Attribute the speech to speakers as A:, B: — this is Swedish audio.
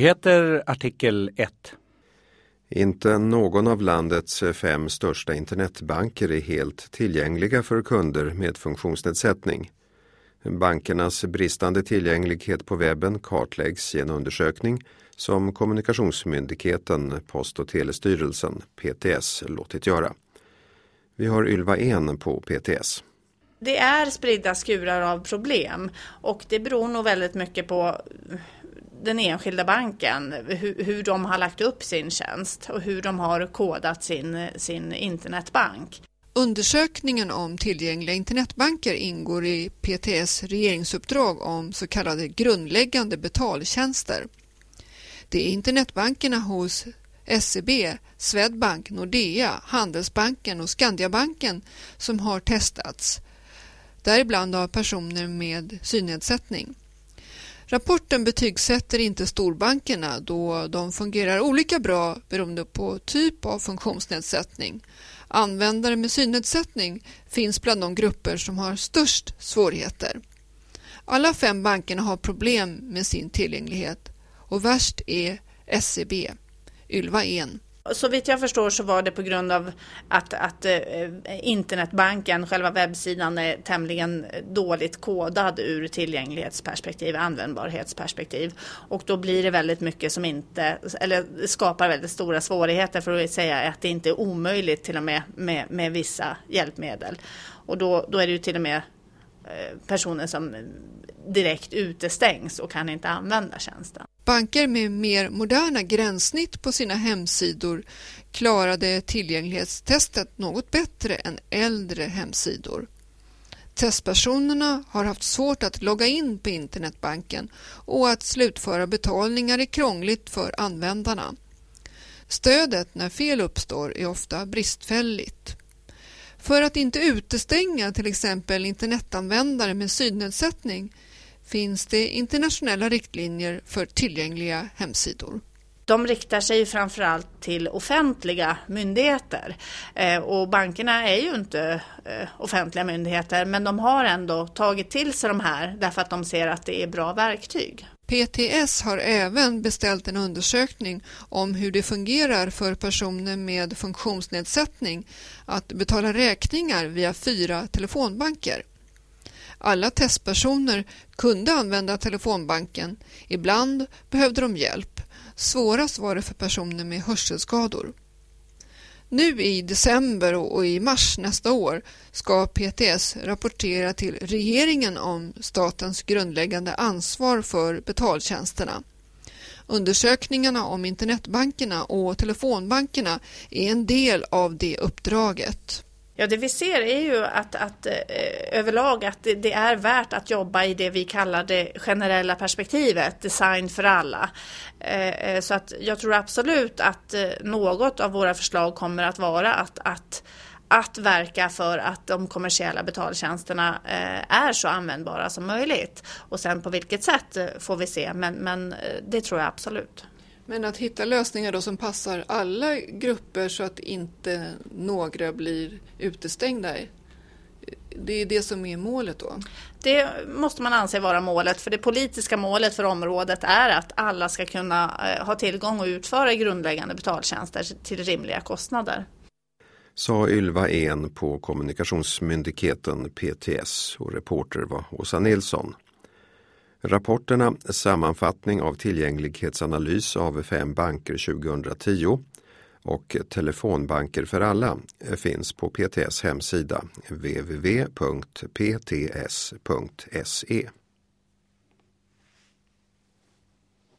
A: Nyheter artikel 1.
B: Inte någon av landets 5 största internetbanker är helt tillgängliga för kunder med funktionsnedsättning. Bankernas bristande tillgänglighet på webben kartläggs i en undersökning som Kommunikationsmyndigheten, Post- och telestyrelsen, PTS, låtit göra. Vi har Ylva En på PTS.
C: Det är spridda skurar av problem och det beror nog väldigt mycket på den enskilda banken, hur de har lagt upp sin tjänst och hur de har kodat sin internetbank.
D: Undersökningen om tillgängliga internetbanker ingår i PTS regeringsuppdrag om så kallade grundläggande betaltjänster. Det är internetbankerna hos SEB, Swedbank, Nordea, Handelsbanken och Skandiabanken som har testats, däribland av personer med synnedsättning. Rapporten betygsätter inte storbankerna då de fungerar olika bra beroende på typ av funktionsnedsättning. Användare med synnedsättning finns bland de grupper som har störst svårigheter. Alla 5 bankerna har problem med sin tillgänglighet och värst är SEB. Ylva En.
C: Så vitt jag förstår så var det på grund av att internetbanken, själva webbsidan, är tämligen dåligt kodad ur tillgänglighetsperspektiv, användbarhetsperspektiv. Och då blir det väldigt mycket som skapar väldigt stora svårigheter, för att säga att det inte är omöjligt till och med vissa hjälpmedel. Och då är det ju till och med personer som direkt utestängs och kan inte använda tjänsten.
D: Banker med mer moderna gränssnitt på sina hemsidor klarade tillgänglighetstestet något bättre än äldre hemsidor. Testpersonerna har haft svårt att logga in på internetbanken och att slutföra betalningar är krångligt för användarna. Stödet när fel uppstår är ofta bristfälligt. För att inte utestänga till exempel internetanvändare med synnedsättning finns det internationella riktlinjer för tillgängliga hemsidor.
C: De riktar sig framförallt till offentliga myndigheter och bankerna är ju inte offentliga myndigheter, men de har ändå tagit till sig de här därför att de ser att det är bra verktyg.
D: PTS har även beställt en undersökning om hur det fungerar för personer med funktionsnedsättning att betala räkningar via 4 telefonbanker. Alla testpersoner kunde använda telefonbanken. Ibland behövde de hjälp. Svårast var det för personer med hörselskador. Nu i december och i mars nästa år ska PTS rapportera till regeringen om statens grundläggande ansvar för betaltjänsterna. Undersökningarna om internetbankerna och telefonbankerna är en del av det uppdraget.
C: Ja, det vi ser är ju att överlag att det är värt att jobba i det vi kallar det generella perspektivet, design för alla. Så att jag tror absolut att något av våra förslag kommer att vara att verka för att de kommersiella betaltjänsterna är så användbara som möjligt. Och sen på vilket sätt får vi se, men det tror jag absolut.
D: Men att hitta lösningar då som passar alla grupper så att inte några blir utestängda, det är det som är målet då? Det
C: måste man anse vara målet, för det politiska målet för området är att alla ska kunna ha tillgång och utföra grundläggande betaltjänster till rimliga kostnader.
B: Sa Ylva En på Kommunikationsmyndigheten PTS och reporter var Åsa Nilsson. Rapporterna Sammanfattning av tillgänglighetsanalys av 5 banker 2010 och Telefonbanker för alla finns på PTS hemsida www.pts.se.